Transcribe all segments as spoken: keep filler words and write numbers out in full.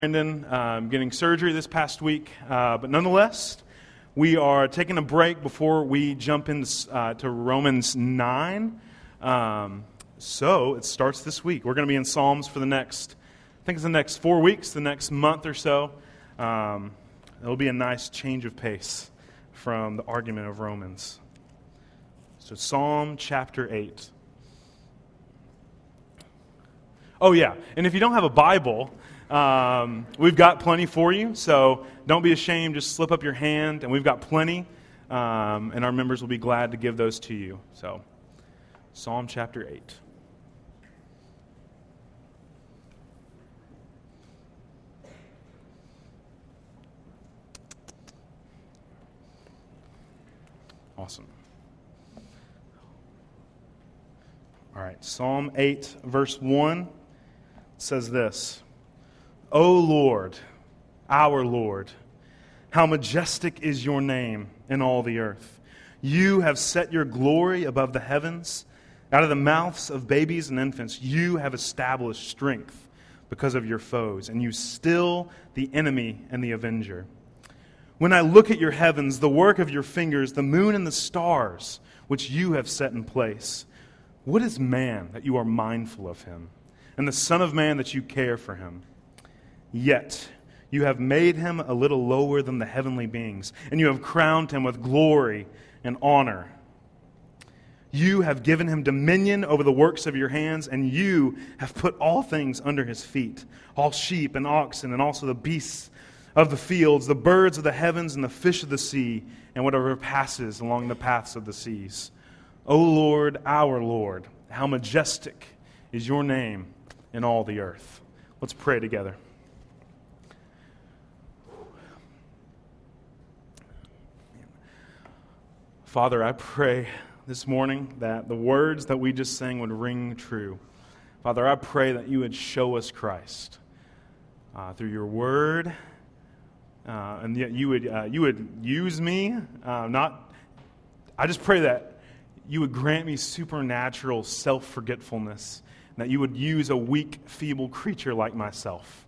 Brandon um, getting surgery this past week, uh, but nonetheless, we are taking a break before we jump into uh, to Romans nine. Um, so it starts this week. We're going to be in Psalms for the next, I think it's the next four weeks, the next month or so. Um, it'll be a nice change of pace from the argument of Romans. So Psalm chapter eight. Oh yeah, and if you don't have a Bible, Um, we've got plenty for you, so don't be ashamed. Just slip up your hand, and we've got plenty, um, and our members will be glad to give those to you. So, Psalm chapter eight. Awesome. All right, Psalm eight, verse one says this. O Lord, our Lord, how majestic is your name in all the earth. You have set your glory above the heavens. Out of the mouths of babies and infants, you have established strength because of your foes, and you still the enemy and the avenger. When I look at your heavens, the work of your fingers, the moon and the stars, which you have set in place, what is man that you are mindful of him, and the Son of Man that you care for him? Yet you have made him a little lower than the heavenly beings, and you have crowned him with glory and honor. You have given him dominion over the works of your hands, and you have put all things under his feet, all sheep and oxen, and also the beasts of the fields, the birds of the heavens, and the fish of the sea, and whatever passes along the paths of the seas. O Lord, our Lord, how majestic is your name in all the earth. Let's pray together. Father, I pray this morning that the words that we just sang would ring true. Father, I pray that you would show us Christ uh, through your word, uh, and yet you would uh, you would use me. Uh, not, I just pray that you would grant me supernatural self-forgetfulness, and that you would use a weak, feeble creature like myself.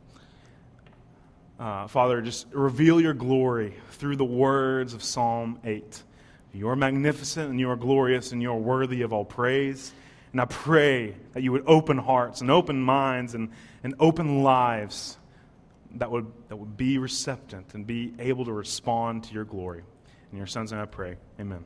Uh, Father, just reveal your glory through the words of Psalm eight. You are magnificent and you are glorious and you are worthy of all praise. And I pray that you would open hearts and open minds and, and open lives that would that would be receptive and be able to respond to your glory. In your Son's name I pray. Amen.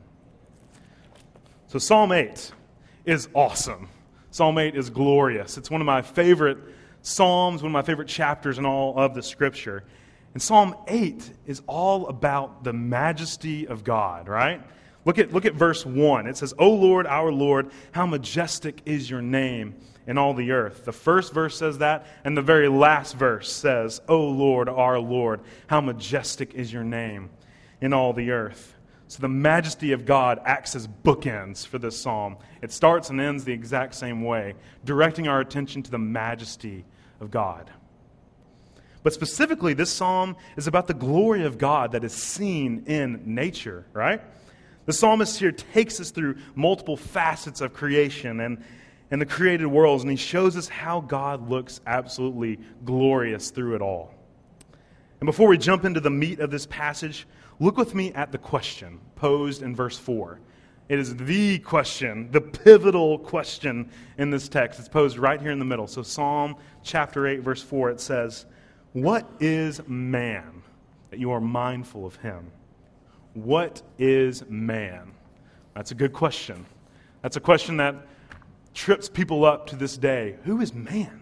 So Psalm eight is awesome. Psalm eight is glorious. It's one of my favorite Psalms, one of my favorite chapters in all of the Scripture. And Psalm eight is all about the majesty of God, right? Look at, look at verse one. It says, O Lord, our Lord, how majestic is your name in all the earth. The first verse says that, and the very last verse says, O Lord, our Lord, how majestic is your name in all the earth. So the majesty of God acts as bookends for this psalm. It starts and ends the exact same way, directing our attention to the majesty of God. But specifically, this psalm is about the glory of God that is seen in nature, right? The psalmist here takes us through multiple facets of creation and, and the created worlds, and he shows us how God looks absolutely glorious through it all. And before we jump into the meat of this passage, look with me at the question posed in verse four. It is the question, the pivotal question in this text. It's posed right here in the middle. So Psalm chapter eight, verse four, it says, What is man that you are mindful of him? What is man? That's a good question. That's a question that trips people up to this day. Who is man?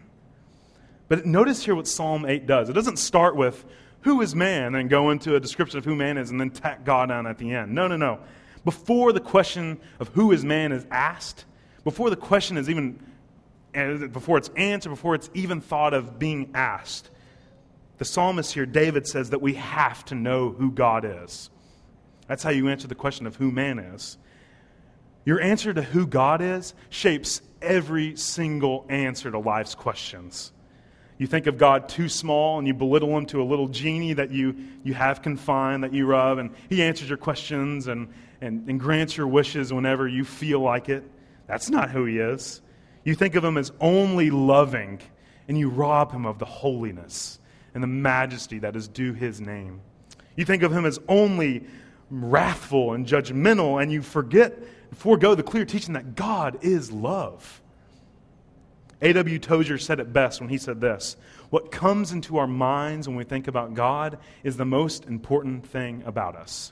But notice here what Psalm eight does. It doesn't start with, who is man, and go into a description of who man is and then tack God on at the end. No, no, no. Before the question of who is man is asked, before the question is even, before it's answered, before it's even thought of being asked, the psalmist here, David, says that we have to know who God is. That's how you answer the question of who man is. Your answer to who God is shapes every single answer to life's questions. You think of God too small and you belittle him to a little genie that you, you have confined, that you rub, and he answers your questions and, and, and grants your wishes whenever you feel like it. That's not who he is. You think of him as only loving, and you rob him of the holiness and the majesty that is due his name. You think of him as only wrathful and judgmental, and you forget and forego the clear teaching that God is love. A W Tozer said it best when he said this: what comes into our minds when we think about God is the most important thing about us.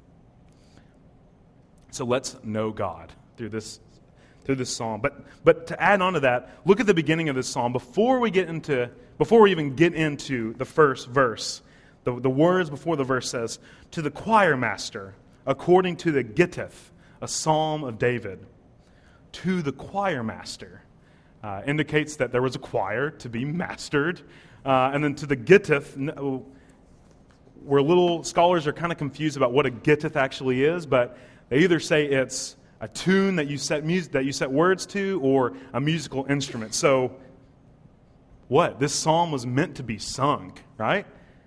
So let's know God through this through this psalm. But but to add on to that, look at the beginning of this psalm. Before we get into before we even get into the first verse, the, the words before the verse says, "To the choir master, according to the Gittith, a psalm of David." To the choir master. Uh, indicates that there was a choir to be mastered. Uh, and then to the Gittith, where little scholars are kind of confused about what a Gittith actually is, but they either say it's a tune that you set music, that you set words to, or a musical instrument. So, what? This psalm was meant to be sung, right?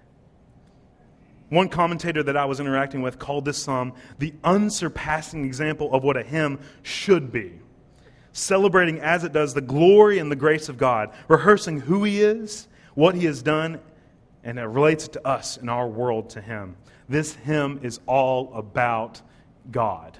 One commentator that I was interacting with called this psalm the unsurpassing example of what a hymn should be. Celebrating as it does the glory and the grace of God, rehearsing who He is, what He has done, and it relates to us in our world to Him. This hymn is all about God.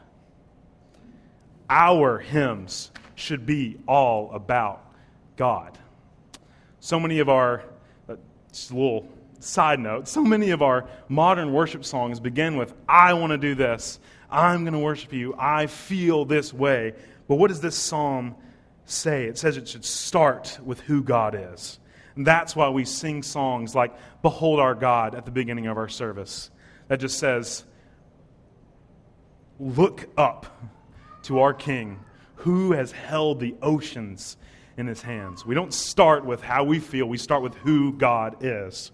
Our hymns should be all about God. So many of our, uh, just a little side note, so many of our modern worship songs begin with, I want to do this, I'm going to worship you, I feel this way. But what does this psalm say? It says it should start with who God is. And that's why we sing songs like Behold Our God at the beginning of our service. That just says, look up to our King who has held the oceans in His hands. We don't start with how we feel. We start with who God is.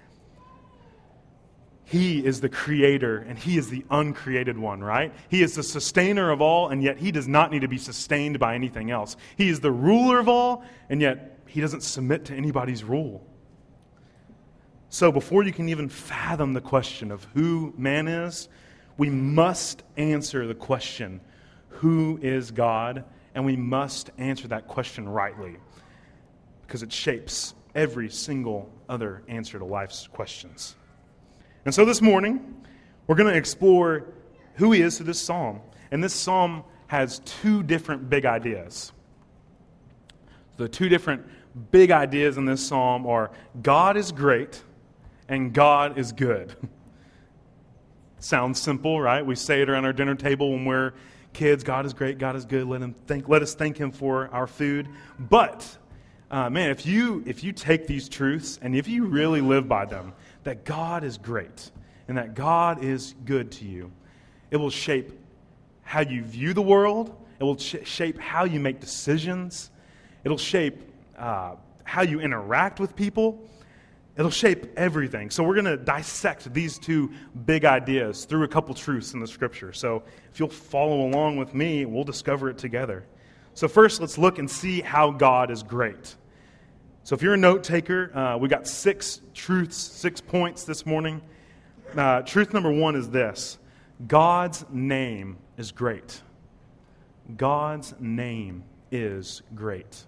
He is the creator, and He is the uncreated one, right? He is the sustainer of all, and yet He does not need to be sustained by anything else. He is the ruler of all, and yet He doesn't submit to anybody's rule. So before you can even fathom the question of who man is, we must answer the question, who is God? And we must answer that question rightly, because it shapes every single other answer to life's questions. And so this morning, we're going to explore who He is through this psalm. And this psalm has two different big ideas. The two different big ideas in this psalm are God is great and God is good. Sounds simple, right? We say it around our dinner table when we're kids. God is great, God is good. Let him thank, let us thank Him for our food. But, uh, man, if you if you take these truths and if you really live by them, that God is great and that God is good to you, it will shape how you view the world. It will sh- shape how you make decisions. It'll shape uh, how you interact with people. It'll shape everything. So we're going to dissect these two big ideas through a couple truths in the Scripture. So if you'll follow along with me, we'll discover it together. So first, let's look and see how God is great. So if you're a note taker, uh, we got six truths, six points this morning. Uh, truth number one is this: God's name is great. God's name is great.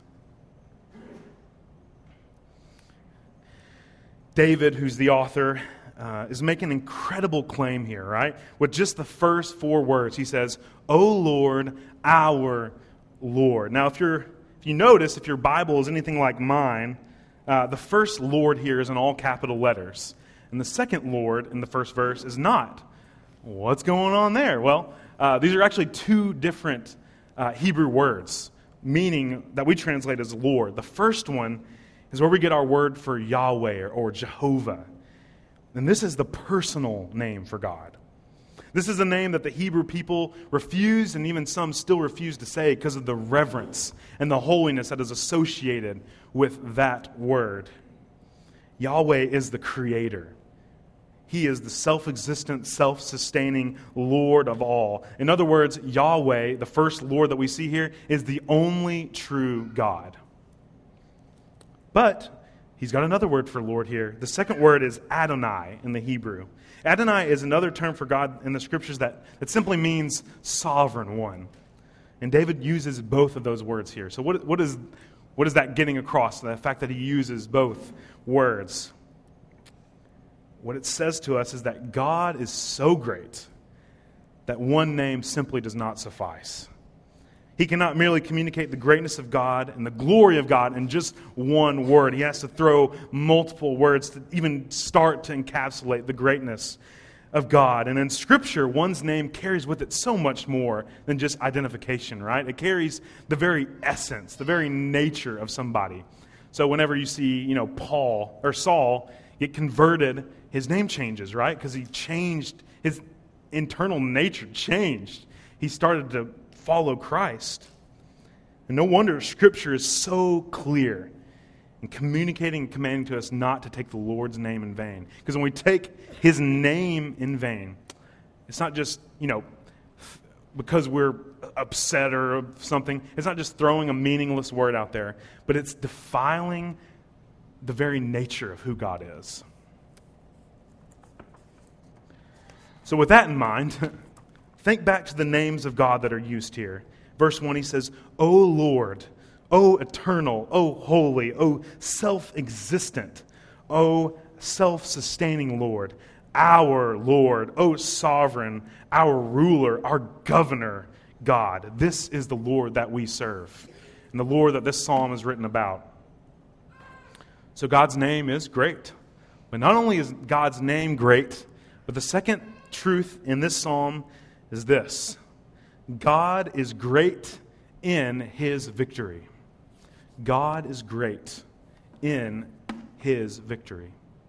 David, who's the author, uh, is making an incredible claim here, right? With just the first four words, he says, "O Lord, our Lord." Now, if you're If you notice, if your Bible is anything like mine, uh, the first Lord here is in all capital letters. And the second Lord in the first verse is not. What's going on there? Well, uh, these are actually two different uh, Hebrew words, meaning that we translate as Lord. The first one is where we get our word for Yahweh or, or Jehovah. And this is the personal name for God. This is a name that the Hebrew people refused, and even some still refuse to say because of the reverence and the holiness that is associated with that word. Yahweh is the Creator. He is the self-existent, self-sustaining Lord of all. In other words, Yahweh, the first Lord that we see here, is the only true God. But He's got another word for Lord here. The second word is Adonai in the Hebrew. Adonai is another term for God in the Scriptures that, that simply means sovereign one. And David uses both of those words here. So what, what, is, what is that getting across, the fact that he uses both words? what it says to us is that God is so great that one name simply does not suffice. He cannot merely communicate the greatness of God and the glory of God in just one word. He has to throw multiple words to even start to encapsulate the greatness of God. And in Scripture, one's name carries with it so much more than just identification, right? It carries the very essence, the very nature of somebody. So whenever you see, you know, Paul or Saul get converted, his name changes, right? Because he changed, his internal nature changed. He started to follow Christ. And no wonder Scripture is so clear in communicating and commanding to us not to take the Lord's name in vain. Because when we take His name in vain, it's not just, you know, because we're upset or something. It's not just throwing a meaningless word out there, but it's defiling the very nature of who God is. So with that in mind, think back to the names of God that are used here. Verse one, he says, O Lord, O eternal, O holy, O self-existent, O self-sustaining Lord, our Lord, O sovereign, our ruler, our governor, God. This is the Lord that we serve, and the Lord that this psalm is written about. So God's name is great. But not only is God's name great, but the second truth in this psalm is this: God is great in His victory. God is great in His victory.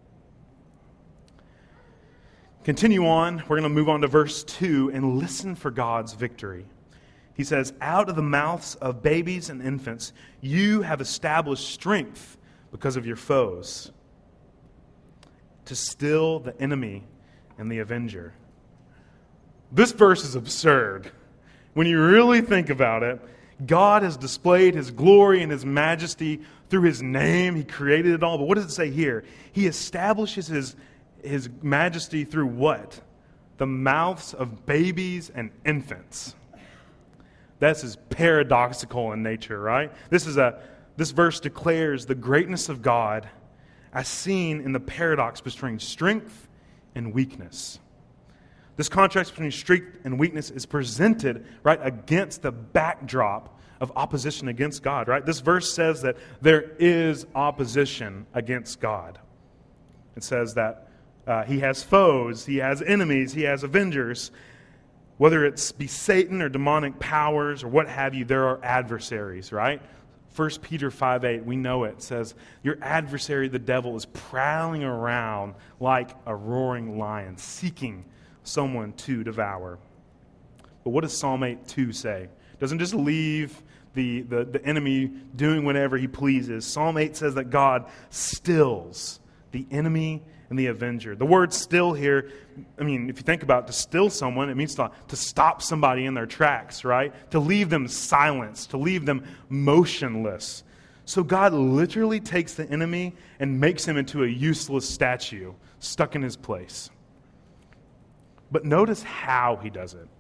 Continue on. We're going to move on to verse two and listen for God's victory. He says, out of the mouths of babies and infants, you have established strength because of your foes, to still the enemy and the avenger. This verse is absurd. When you really think about it, God has displayed His glory and His majesty through His name. He created it all. But what does it say here? He establishes His, his majesty through what? The mouths of babies and infants. This is paradoxical in nature, right? This is a this verse declares the greatness of God as seen in the paradox between strength and weakness. This contrast between strength and weakness is presented right against the backdrop of opposition against God, right? This verse says that there is opposition against God. It says that uh, He has foes, He has enemies, He has avengers. Whether it's be Satan or demonic powers or what have you, there are adversaries, right? First Peter five eight, we know it, says, your adversary, the devil, is prowling around like a roaring lion, seeking someone to devour. But what does Psalm eight two say? It doesn't just leave the, the, the enemy doing whatever he pleases. Psalm eight says that God stills the enemy and the avenger. The word still here, I mean, if you think about it, to still someone, it means to, to stop somebody in their tracks, right? To leave them silenced, to leave them motionless. So God literally takes the enemy and makes him into a useless statue, stuck in his place. But notice how He does it.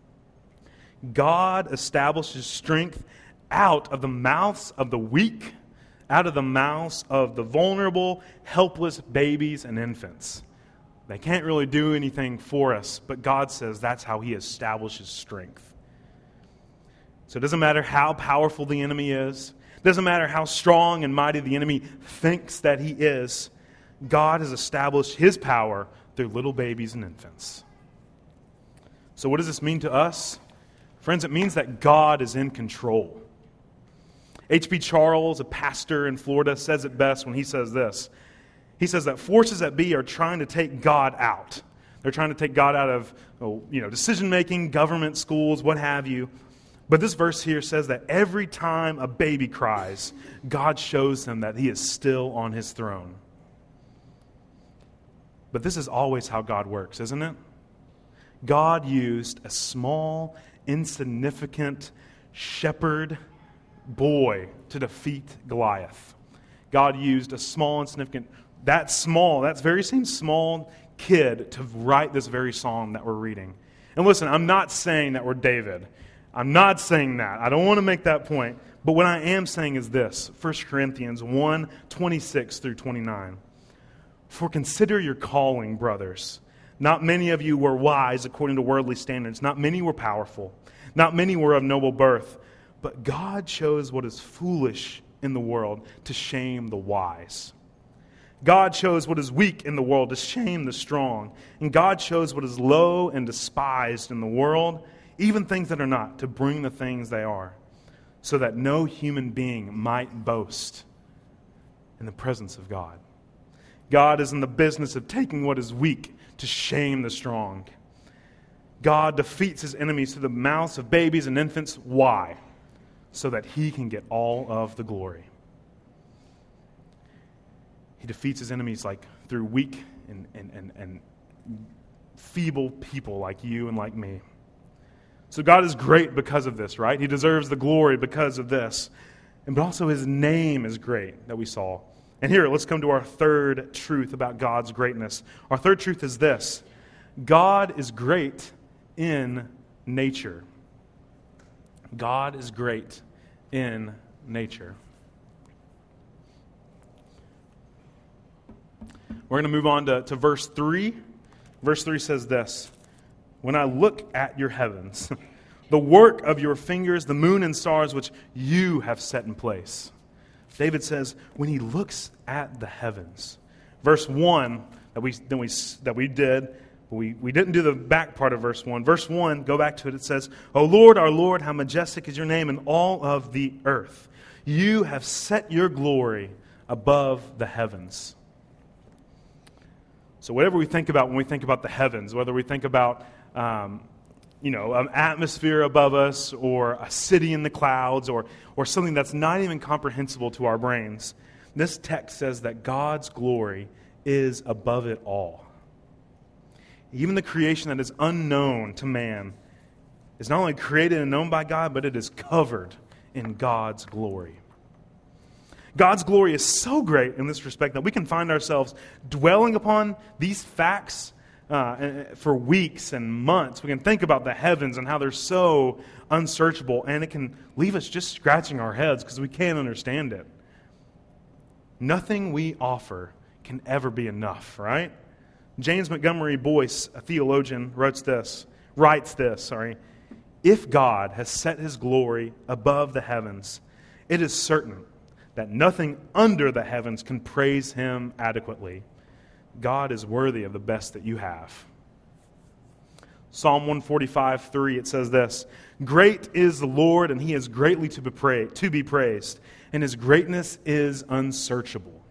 God establishes strength out of the mouths of the weak, out of the mouths of the vulnerable, helpless babies and infants. They can't really do anything for us, but God says that's how He establishes strength. So it doesn't matter how powerful the enemy is. It doesn't matter how strong and mighty the enemy thinks that he is. God has established His power through little babies and infants. So what does this mean to us? Friends, it means that God is in control. H B Charles, a pastor in Florida, says it best when he says this. He says that forces at B are trying to take God out. They're trying to take God out of you know, decision-making, government, schools, what have you. But this verse here says that every time a baby cries, God shows them that He is still on His throne. But this is always how God works, isn't it? God used a small, insignificant shepherd boy to defeat Goliath. God used a small, insignificant, that small, that very same small kid to write this very psalm that we're reading. And listen, I'm not saying that we're David. I'm not saying that. I don't want to make that point. But what I am saying is this, First Corinthians one, twenty-six through twenty-nine. For consider your calling, brothers. Not many of you were wise according to worldly standards. Not many were powerful. Not many were of noble birth. But God chose what is foolish in the world to shame the wise. God chose what is weak in the world to shame the strong. And God chose what is low and despised in the world, even things that are not, to bring the things they are, so that no human being might boast in the presence of God. God is in the business of taking what is weak to shame the strong. God defeats his enemies through the mouths of babies and infants. Why? So that he can get all of the glory. He defeats his enemies like through weak and, and, and, and feeble people like you and like me. So God is great because of this, right? He deserves the glory because of this. And but also his name is great that we saw. And here, let's come to our third truth about God's greatness. Our third truth is this: God is great in nature. God is great in nature. We're going to move on to, to verse three. Verse three says this: when I look at your heavens, the work of your fingers, the moon and stars which you have set in place. David says, when he looks at the heavens. Verse one that we then we that we did, we, we didn't do the back part of verse one. Verse one, go back to it, it says, O Lord, our Lord, how majestic is your name in all of the earth. You have set your glory above the heavens. So whatever we think about when we think about the heavens, whether we think about um, you know, an atmosphere above us or a city in the clouds or, or something that's not even comprehensible to our brains, this text says that God's glory is above it all. Even the creation that is unknown to man is not only created and known by God, but it is covered in God's glory. God's glory is so great in this respect that we can find ourselves dwelling upon these facts uh, for weeks and months. We can think about the heavens and how they're so unsearchable, and it can leave us just scratching our heads because we can't understand it. Nothing we offer can ever be enough, right? James Montgomery Boyce, a theologian, writes this, writes this, sorry, if God has set his glory above the heavens, it is certain that nothing under the heavens can praise him adequately. God is worthy of the best that you have. Psalm one forty-five, three, it says this, great is the Lord, and he is greatly to be praised, to be praised, and his greatness is unsearchable.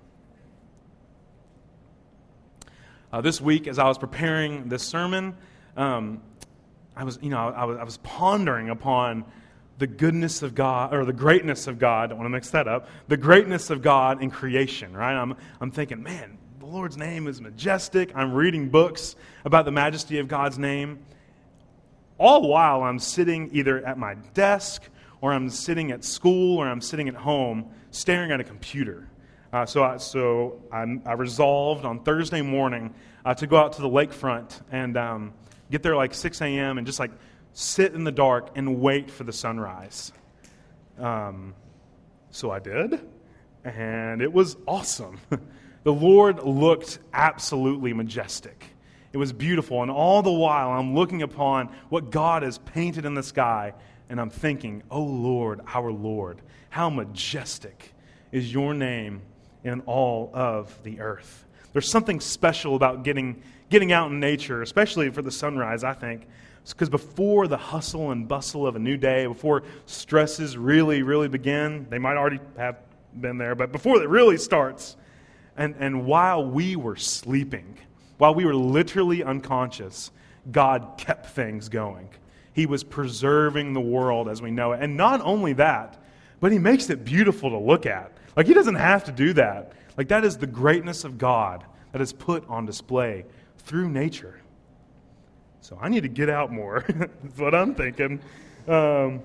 Uh, this week, as I was preparing this sermon, um, I was, you know, I was, I was pondering upon the goodness of God, or the greatness of God. I don't want to mix that up. The greatness of God in creation, right? I'm, I'm thinking, man, the Lord's name is majestic. I'm reading books about the majesty of God's name. All the while, I'm sitting either at my desk, or I'm sitting at school, or I'm sitting at home, staring at a computer. Uh, so I, so I, I resolved on Thursday morning uh, to go out to the lakefront and um, get there like six a.m. and just like sit in the dark and wait for the sunrise. Um, so I did, and it was awesome. The Lord looked absolutely majestic. It was beautiful, and all the while I'm looking upon what God has painted in the sky, and I'm thinking, oh Lord, our Lord, how majestic is your name in all of the earth. There's something special about getting getting out in nature, especially for the sunrise, I think. It's because before the hustle and bustle of a new day, before stresses really, really begin, they might already have been there, but before it really starts, and, and while we were sleeping, while we were literally unconscious, God kept things going. He was preserving the world as we know it. And not only that, but he makes it beautiful to look at. Like, he doesn't have to do that. Like, that is the greatness of God that is put on display through nature. So I need to get out more. That's what I'm thinking. Um,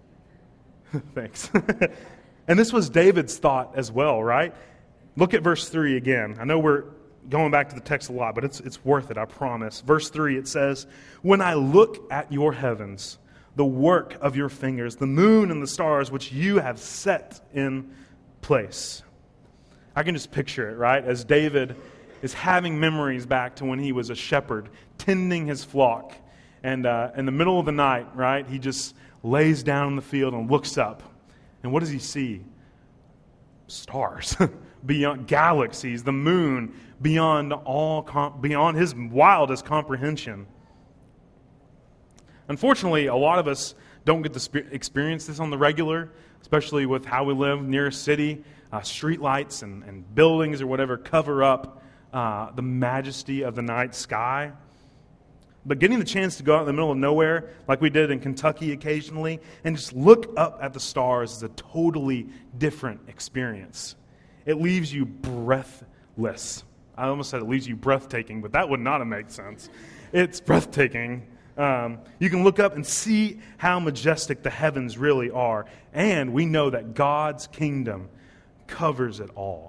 thanks. And this was David's thought as well, right? Look at verse three again. I know we're going back to the text a lot, but it's it's worth it, I promise. Verse three, it says, when I look at your heavens, the work of your fingers, the moon and the stars which you have set in place. I can just picture it, right? As David is having memories back to when he was a shepherd, tending his flock. And uh, in the middle of the night, right, he just lays down in the field and looks up. And what does he see? Stars, beyond galaxies, the moon, beyond all com- beyond his wildest comprehension. Unfortunately, a lot of us don't get to spe- experience this on the regular, especially with how we live near a city. Uh, street lights and, and buildings or whatever cover up uh, the majesty of the night sky. But getting the chance to go out in the middle of nowhere, like we did in Kentucky occasionally, and just look up at the stars is a totally different experience. It leaves you breathless. I almost said it leaves you breathtaking, but that would not have made sense. It's breathtaking. Um, you can look up and see how majestic the heavens really are. And we know that God's kingdom covers it all.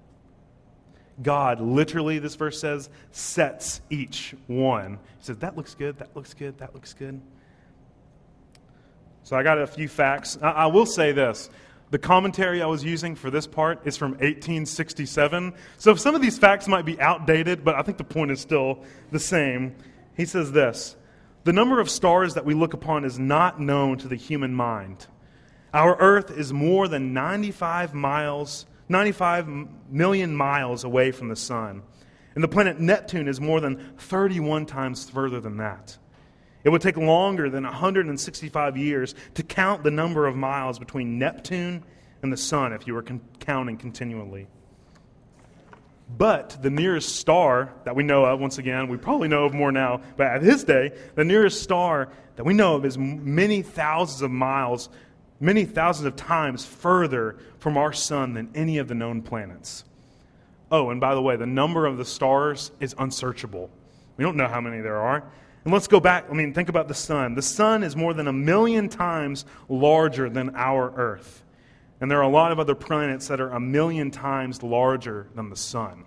God, literally, this verse says, sets each one. He says, that looks good, that looks good, that looks good. So I got a few facts. I, I will say this. The commentary I was using for this part is from eighteen sixty-seven. So some of these facts might be outdated, but I think the point is still the same. He says this: the number of stars that we look upon is not known to the human mind. Our earth is more than ninety-five miles, ninety-five million miles away from the sun. And the planet Neptune is more than thirty-one times further than that. It would take longer than one hundred sixty-five years to count the number of miles between Neptune and the sun if you were con- counting continually. But the nearest star that we know of, once again, we probably know of more now, but at his day, the nearest star that we know of is many thousands of miles, many thousands of times further from our sun than any of the known planets. Oh, and by the way, the number of the stars is unsearchable. We don't know how many there are. And let's go back. I mean, think about the sun. The sun is more than a million times larger than our Earth. And there are a lot of other planets that are a million times larger than the sun.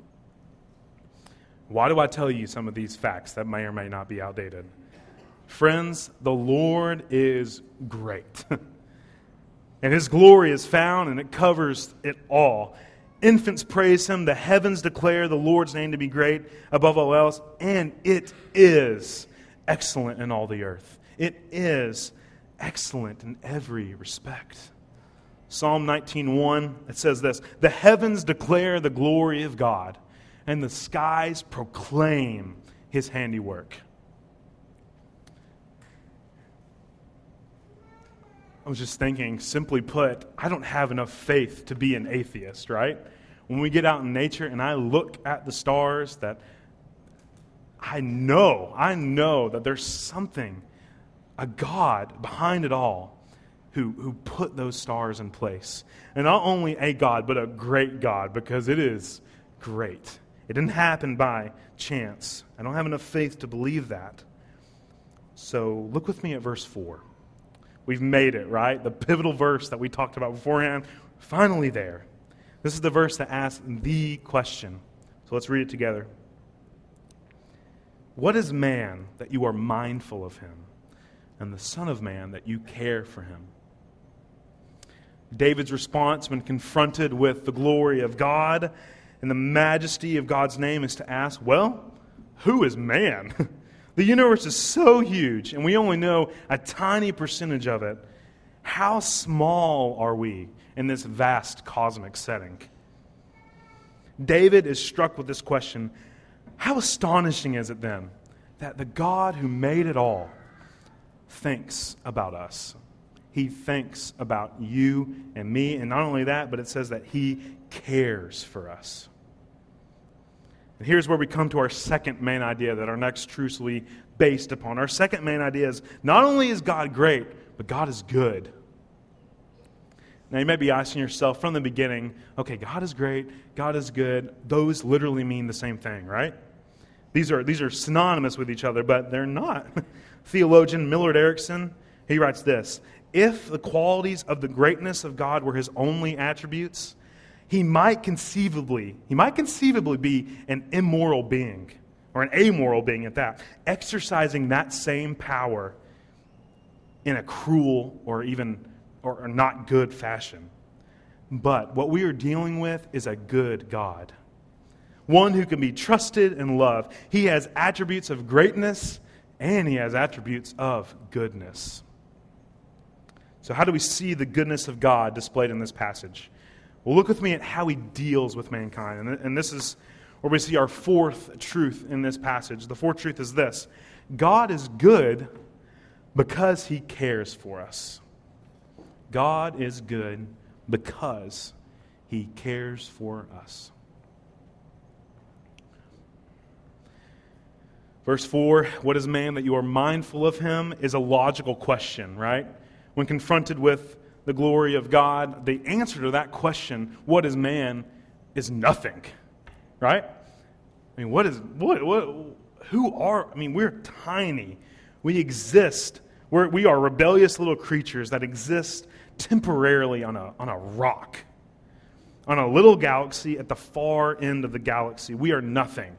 Why do I tell you some of these facts that may or may not be outdated? Friends, the Lord is great. And His glory is found, and it covers it all. Infants praise Him. The heavens declare the Lord's name to be great above all else. And it is excellent in all the earth. It is excellent in every respect. Psalm nineteen one, it says this: the heavens declare the glory of God, and the skies proclaim His handiwork. I was just thinking, simply put, I don't have enough faith to be an atheist, right? When we get out in nature and I look at the stars, that I know, I know that there's something, a God behind it all who, who put those stars in place. And not only a God, but a great God, because it is great. It didn't happen by chance. I don't have enough faith to believe that. So look with me at verse four. We've made it, right? The pivotal verse that we talked about beforehand, finally there. This is the verse that asks the question. So let's read it together. What is man that you are mindful of him, and the Son of Man that you care for him? David's response when confronted with the glory of God and the majesty of God's name is to ask, well, who is man? The universe is so huge, and we only know a tiny percentage of it. How small are we in this vast cosmic setting? David is struck with this question. How astonishing is it then that the God who made it all thinks about us? He thinks about you and me, and not only that, but it says that He cares for us. And here's where we come to our second main idea that our next truth will be based upon. Our second main idea is not only is God great, but God is good. Now you may be asking yourself from the beginning, okay, God is great, God is good. Those literally mean the same thing, right? These are, these are synonymous with each other, but they're not. Theologian Millard Erickson, he writes this: if the qualities of the greatness of God were His only attributes, He might conceivably, he might conceivably be an immoral being, or an amoral being at that, exercising that same power in a cruel or even or not good fashion. But what we are dealing with is a good God. one who can be trusted and loved. He has attributes of greatness, and he has attributes of goodness. So how do we see the goodness of God displayed in this passage? Well, look with me at how he deals with mankind. And, and this is where we see our fourth truth in this passage. The fourth truth is this: God is good because he cares for us. God is good because he cares for us. Verse four, what is man that you are mindful of him, is a logical question, right? When confronted with the glory of God, the answer to that question, what is man, is nothing, right? I mean, what is, what, what, who are, I mean, we're tiny. We exist. We're, we are rebellious little creatures that exist temporarily on a, on a rock, on a little galaxy at the far end of the galaxy. We are nothing.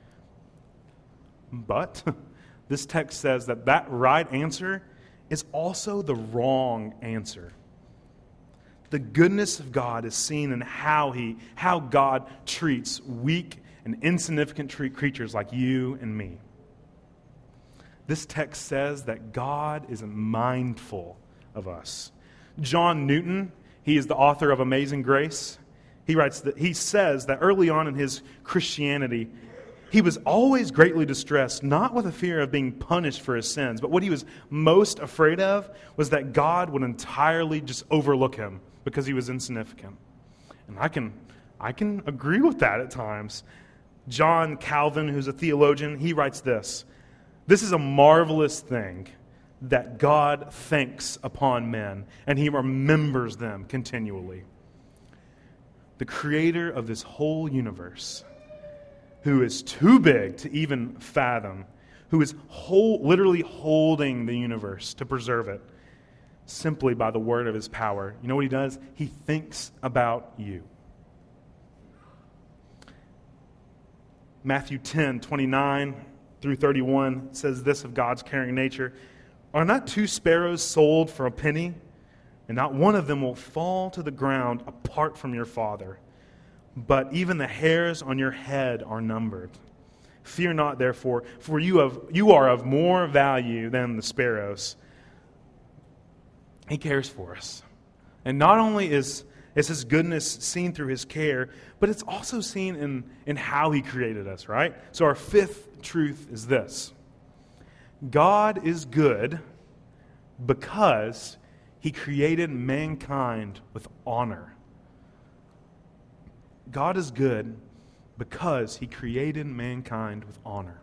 But this text says that that right answer is also the wrong answer. The goodness of God is seen in how he, how God treats weak and insignificant creatures like you and me. This text says that God is mindful of us. John Newton, he is the author of Amazing Grace. He writes that he says that early on in his Christianity, he was always greatly distressed, not with a fear of being punished for his sins, but what he was most afraid of was that God would entirely just overlook him because he was insignificant. And I can, I can agree with that at times. John Calvin, who's a theologian, he writes this: "This is a marvelous thing that God thinks upon men, and he remembers them continually. The creator of this whole universe, who is too big to even fathom, who is whole, literally holding the universe to preserve it simply by the word of his power. You know what he does? He thinks about you." Matthew ten, twenty-nine through thirty-one says this of God's caring nature: "Are not two sparrows sold for a penny? And not one of them will fall to the ground apart from your Father. But even the hairs on your head are numbered. Fear not, therefore, for you have you are of more value than the sparrows." He cares for us. And not only is, is his goodness seen through his care, but it's also seen in, in how he created us, right? So our fifth truth is this: God is good because he created mankind with honor. God is good because he created mankind with honor.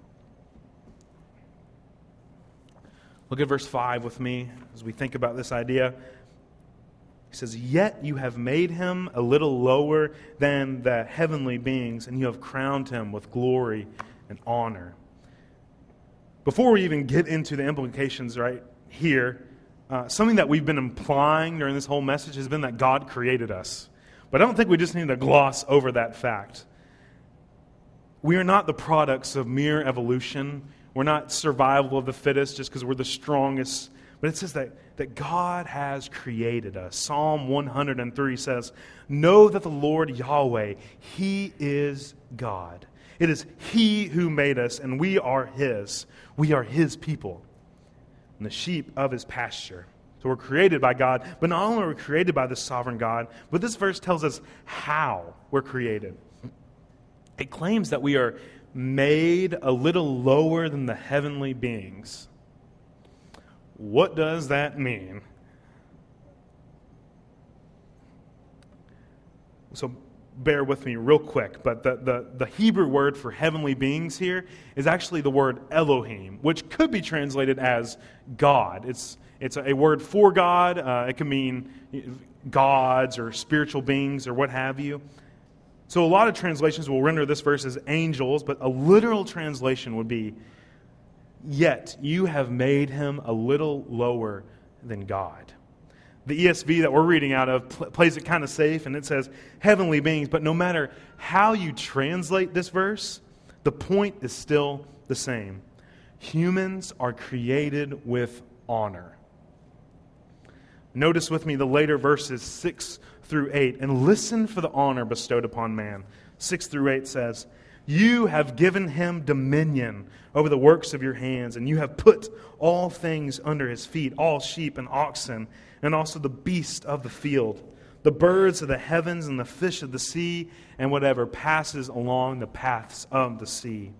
Look at verse five with me as we think about this idea. He says, "Yet you have made him a little lower than the heavenly beings, and you have crowned him with glory and honor." Before we even get into the implications right here, uh, something that we've been implying during this whole message has been that God created us. But I don't think we just need to gloss over that fact. We are not the products of mere evolution. We're not survival of the fittest just because we're the strongest. But it says that, that God has created us. Psalm one hundred three says, "Know that the Lord Yahweh, he is God. It is he who made us, and we are his. We are his people, and the sheep of his pasture." So we're created by God, but not only are we created by the sovereign God, but this verse tells us how we're created. It claims that we are made a little lower than the heavenly beings. What does that mean? So bear with me real quick, but the, the, the Hebrew word for heavenly beings here is actually the word Elohim, which could be translated as God. It's It's a word for God. Uh, it can mean gods or spiritual beings or what have you. So a lot of translations will render this verse as angels, but a literal translation would be, "Yet you have made him a little lower than God." The E S V that we're reading out of pl- plays it kind of safe, and it says heavenly beings. But no matter how you translate this verse, the point is still the same. Humans are created with honor. Notice with me the later verses six through eight, and listen for the honor bestowed upon man. six through eight says, You have given him dominion over the works of your hands, and you have put all things under his feet, all sheep and oxen, and also the beast of the field, the birds of the heavens and the fish of the sea, and whatever passes along the paths of the sea.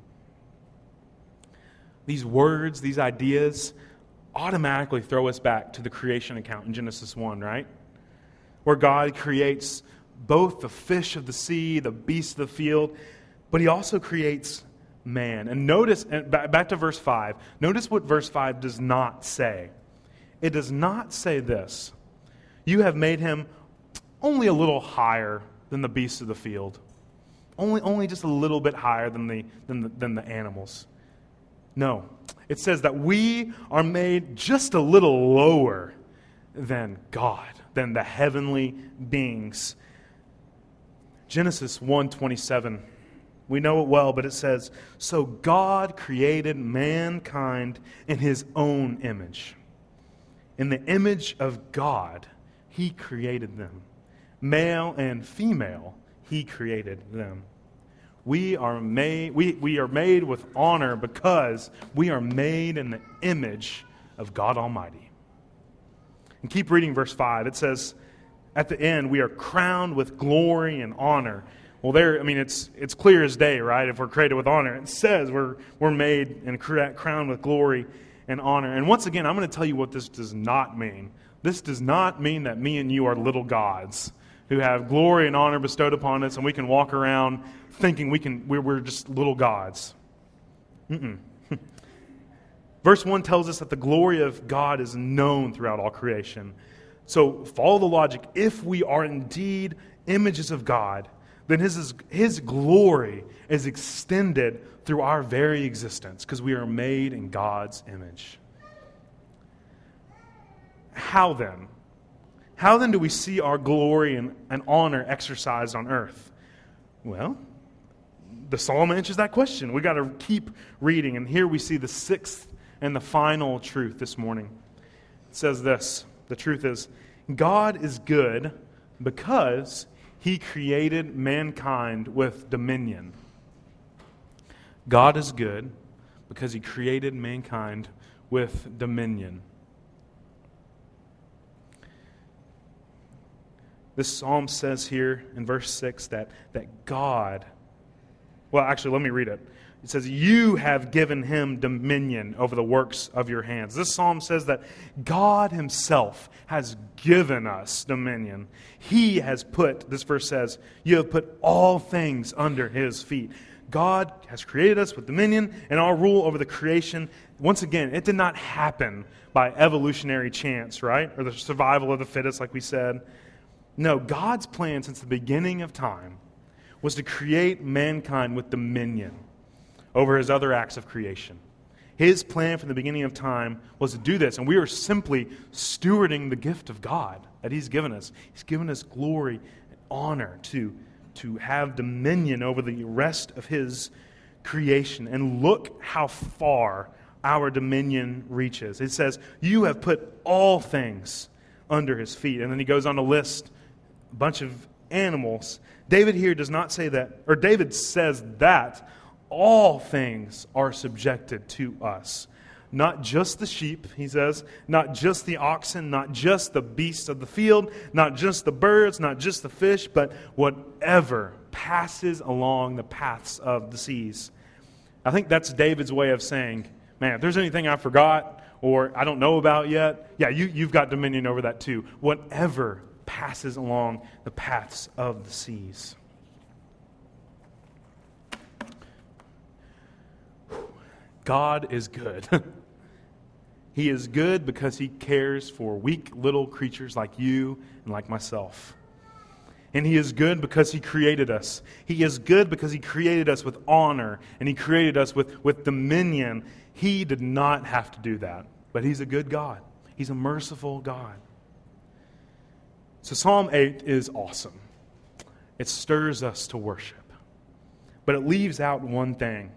These words, these ideas, automatically throw us back to the creation account in Genesis one, right? Where God creates both the fish of the sea, the beasts of the field, but he also creates man. And notice, and back to verse five, notice what verse five does not say. It does not say this: you have made him only a little higher than the beasts of the field. Only, only just a little bit higher than the, than the, than the animals. No. It says that we are made just a little lower than God, than the heavenly beings. Genesis one twenty-seven. We know it well, but it says, so God created mankind in his own image. In the image of God, he created them. Male and female, he created them. We are made, we, we are made with honor because we are made in the image of God Almighty. And keep reading verse five. It says, at the end, we are crowned with glory and honor. Well, there, I mean, it's it's clear as day, right? If we're created with honor, it says we're we're made and crowned with glory and honor. And once again, I'm going to tell you what this does not mean. This does not mean that me and you are little gods who have glory and honor bestowed upon us, and we can walk around thinking we can we're, we're just little gods. Mm-mm. Verse one tells us that the glory of God is known throughout all creation. So follow the logic. If we are indeed images of God, then his, his glory is extended through our very existence because we are made in God's image. How then? How then do we see our glory and, and honor exercised on earth? Well, the psalm answers that question. We've got to keep reading, and here we see the sixth and the final truth this morning. It says this, the truth is, God is good because he created mankind with dominion. God is good because he created mankind with dominion. This psalm says here in verse six that, that God, well, actually, let me read it. It says, you have given him dominion over the works of your hands. This psalm says that God himself has given us dominion. He has put, this verse says, you have put all things under his feet. God has created us with dominion and our rule over the creation. Once again, it did not happen by evolutionary chance, right? Or the survival of the fittest, like we said. No, God's plan since the beginning of time was to create mankind with dominion over his other acts of creation. His plan from the beginning of time was to do this, and we are simply stewarding the gift of God that he's given us. He's given us glory and honor to, to have dominion over the rest of his creation. And look how far our dominion reaches. It says, you have put all things under his feet. And then he goes on to list a bunch of animals. David here does not say that, or David says that all things are subjected to us. Not just the sheep, he says, not just the oxen, not just the beasts of the field, not just the birds, not just the fish, but whatever passes along the paths of the seas. I think that's David's way of saying, man, if there's anything I forgot or I don't know about yet, yeah, you, you've got dominion over that too. Whatever passes along the paths of the seas. God is good. He is good because he cares for weak little creatures like you and like myself. And he is good because he created us. He is good because he created us with honor and he created us with, with dominion. He did not have to do that, but he's a good God. He's a merciful God. So Psalm eight is awesome. It stirs us to worship, but it leaves out one thing.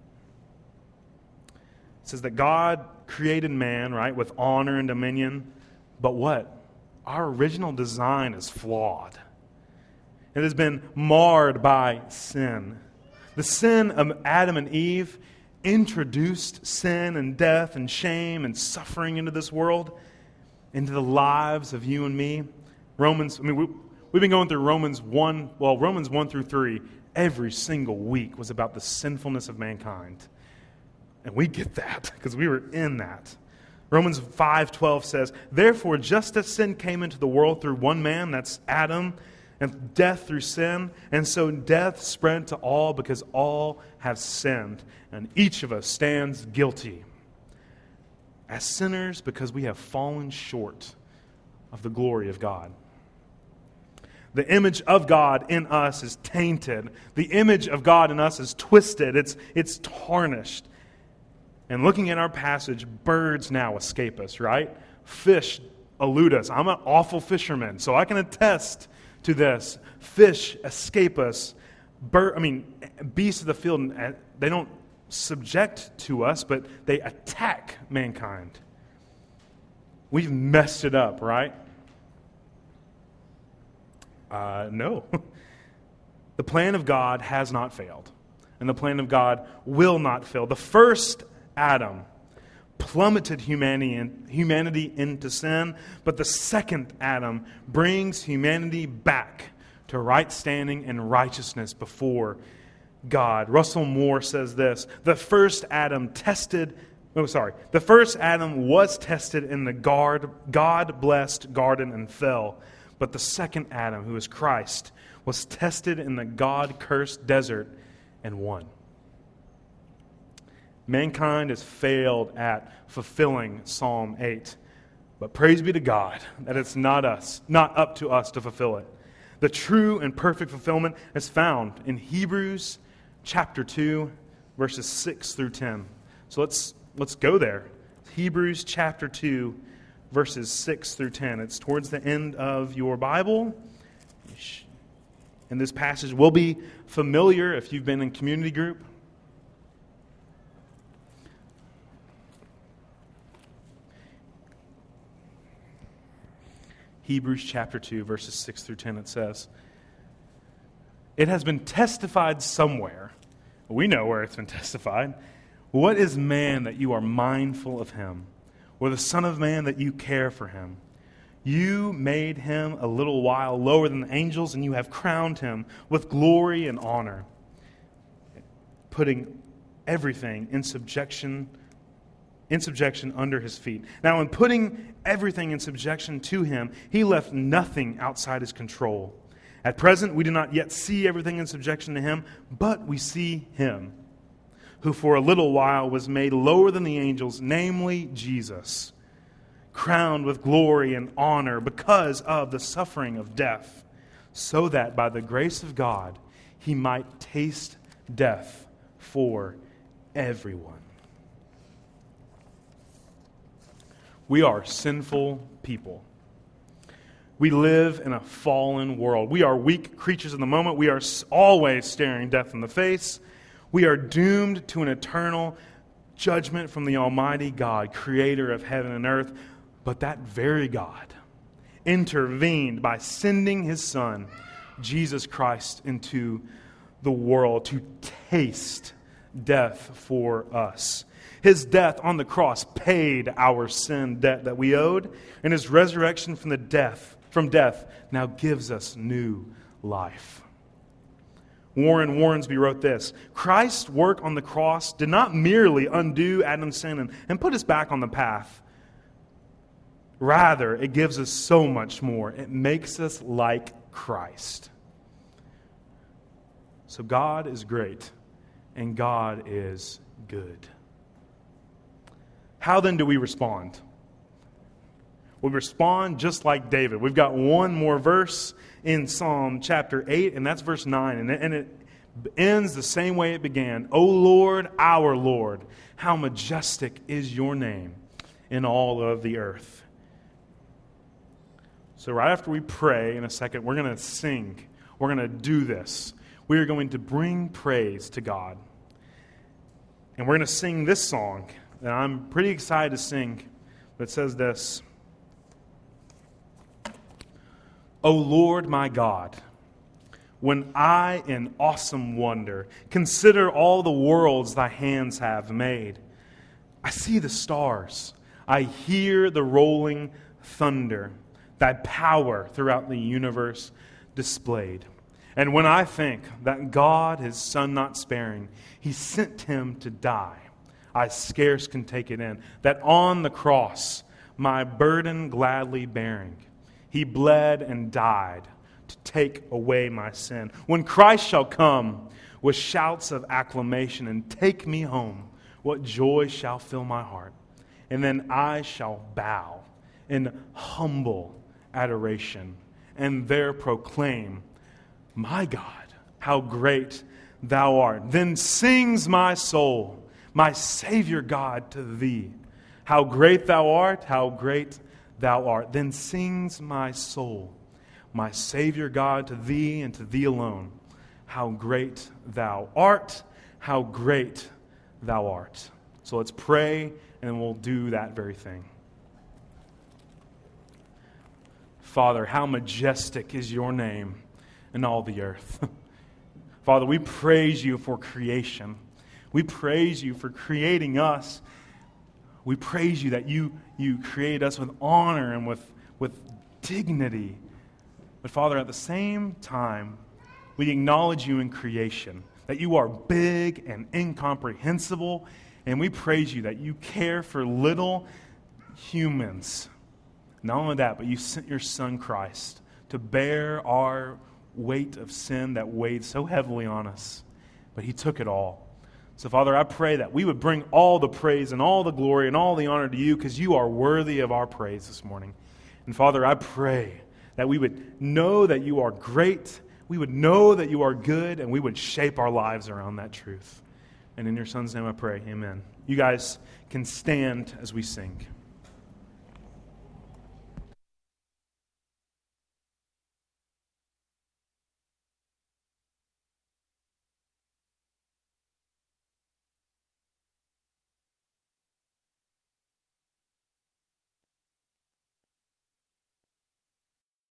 It says that God created man, right, with honor and dominion. But what? Our original design is flawed. It has been marred by sin. The sin of Adam and Eve introduced sin and death and shame and suffering into this world, into the lives of you and me. Romans, I mean, we, we've been going through Romans one, well, Romans one through three, every single week was about the sinfulness of mankind. And we get that because we were in that. Romans five twelve says, therefore, just as sin came into the world through one man, that's Adam, and death through sin, and so death spread to all because all have sinned, and each of us stands guilty as sinners because we have fallen short of the glory of God. The image of God in us is tainted. The image of God in us is twisted. It's, it's tarnished. And looking at our passage, birds now escape us, right? Fish elude us. I'm an awful fisherman, so I can attest to this. Fish escape us. Bird, I mean, beasts of the field, they don't subject to us, but they attack mankind. We've messed it up, right? Uh, no. The plan of God has not failed, and the plan of God will not fail. The first Adam plummeted humanity, in, humanity into sin, but the second Adam brings humanity back to right standing and righteousness before God. Russell Moore says this, the first Adam tested, oh sorry, the first Adam was tested in the God, God-blessed garden and fell, but the second Adam, who is Christ, was tested in the God-cursed desert and won. Mankind has failed at fulfilling Psalm eight. But praise be to God that it's not us, not up to us to fulfill it. The true and perfect fulfillment is found in Hebrews chapter two, verses six through ten. So let's let's go there. Hebrews chapter two, verses six through ten. It's towards the end of your Bible. And this passage will be familiar if you've been in community group. Hebrews chapter two, verses six through ten, it says, it has been testified somewhere. We know where it's been testified. What is man that you are mindful of him, or the Son of Man that you care for him? You made him a little while lower than the angels, and you have crowned him with glory and honor, putting everything in subjection in subjection under his feet. Now, in putting everything in subjection to him, he left nothing outside his control. At present, we do not yet see everything in subjection to him, but we see him, who for a little while was made lower than the angels, namely Jesus, crowned with glory and honor because of the suffering of death, so that by the grace of God he might taste death for everyone. We are sinful people. We live in a fallen world. We are weak creatures in the moment. We are always staring death in the face. We are doomed to an eternal judgment from the Almighty God, creator of heaven and earth. But that very God intervened by sending his Son, Jesus Christ, into the world to taste death for us. His death on the cross paid our sin debt that we owed, and his resurrection from the death, from death now gives us new life. Warren Warrensby wrote this, Christ's work on the cross did not merely undo Adam's sin and, and put us back on the path. Rather, it gives us so much more. It makes us like Christ. So God is great, and God is good. How then do we respond? We respond just like David. We've got one more verse in Psalm chapter eight, and that's verse nine. And it, and it ends the same way it began. O Lord, our Lord, how majestic is your name in all of the earth. So right after we pray in a second, we're going to sing. We're going to do this. We are going to bring praise to God. And we're going to sing this song that I'm pretty excited to sing. That says this. O Lord my God, when I, in awesome wonder, consider all the worlds thy hands have made. I see the stars. I hear the rolling thunder, thy power throughout the universe displayed. And when I think that God, his Son not sparing, he sent him to die, I scarce can take it in, that on the cross, my burden gladly bearing, he bled and died to take away my sin. When Christ shall come with shouts of acclamation and take me home, what joy shall fill my heart. And then I shall bow in humble adoration and there proclaim, my God, how great thou art. Then sings my soul, my Savior God, to thee. How great thou art, how great thou art. Then sings my soul, my Savior God, to thee and to thee alone. How great thou art, how great thou art. So let's pray, and then we'll do that very thing. Father, how majestic is your name in all the earth. Father, we praise you for creation. We praise you for creating us. We praise you that you, you create us with honor and with, with dignity. But Father, at the same time, we acknowledge you in creation, that you are big and incomprehensible, and we praise you that you care for little humans. Not only that, but you sent your Son Christ to bear our weight of sin that weighed so heavily on us. But he took it all. So, Father, I pray that we would bring all the praise and all the glory and all the honor to you because you are worthy of our praise this morning. And, Father, I pray that we would know that you are great, we would know that you are good, and we would shape our lives around that truth. And in your Son's name I pray, amen. You guys can stand as we sing.